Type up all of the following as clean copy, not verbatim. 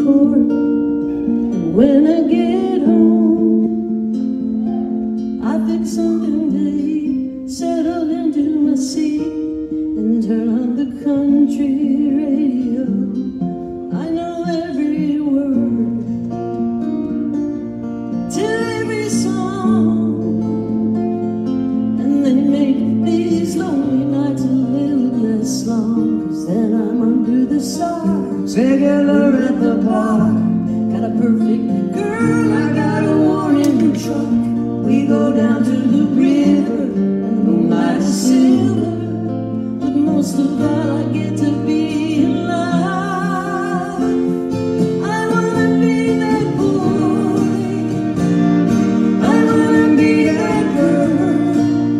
court. And when I get home, I fix something to eat, settle into my seat, and turn on the country radio. I know every word to every song, and they make these lonely nights a little less long, 'cause then I'm under the stars, regular at the bar. Got a perfect girl, I got a warning truck. We go down to the river, and the moonlight is silver, but most of all I get to be alive. I wanna be that boy, I wanna be that girl,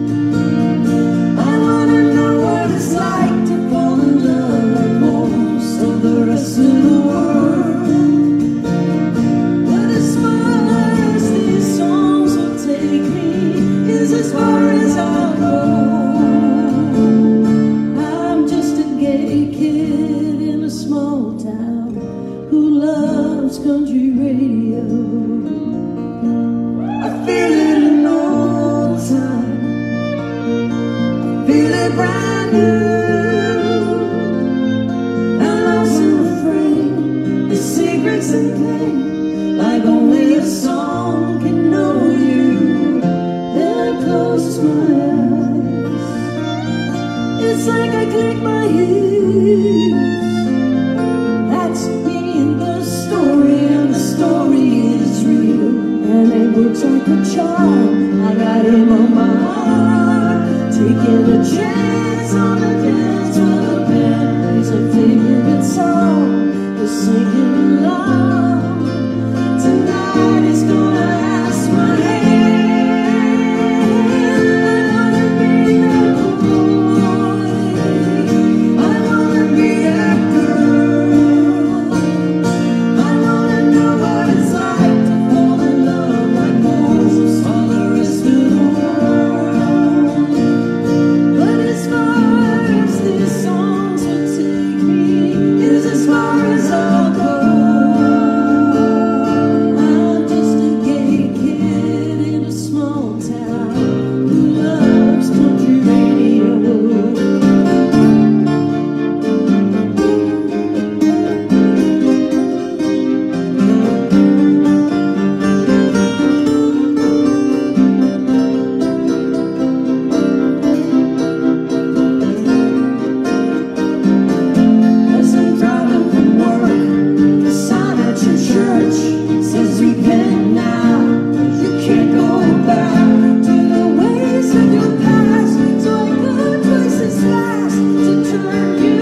I wanna know what it's like to fall in love like most of the rest of the world. But as far as these songs will take me is as far as I'll go. I'm just a gay kid in a small town who loves country radio. I feel it in all the time, I feel it brand new. I'm lost and afraid, the secrets and pain, like only a song can know you. Then I close my eyes, it's like I click my heels. That's me in the story, and the story is real. And it looks like a charm, I got him on my heart, taking a chance on the dance with a band. Plays a favorite song, we're singing along. Tonight is gonna ask my hand. I wanna be that boy, I wanna be that girl, I wanna know what it's like to fall in love like Moses, all the rest of the world. But as far as these songs will take me is as far as I'll go. I'm just a gay kid in a small town who loves country radio. As I'm driving from work, the sign at your church says repent now, you can't go back to the ways of your past. So I go twice as fast to turn you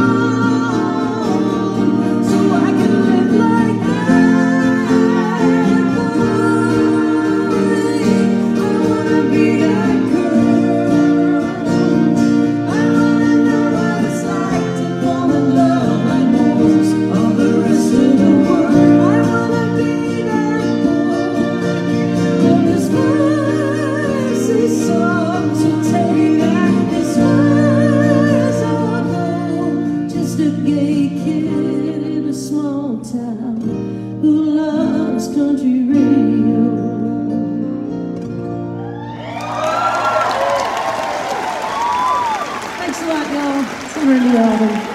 on, so I can live like that boy. I wanna be that girl, I wanna know what it's like to fall in love like Moses, all the rest of the world. I wanna be that boy, but as far as these songs will take, as far as I'll go, just a gay kid in a small town who loves country radio. Thanks a lot, y'all. Summer in the album.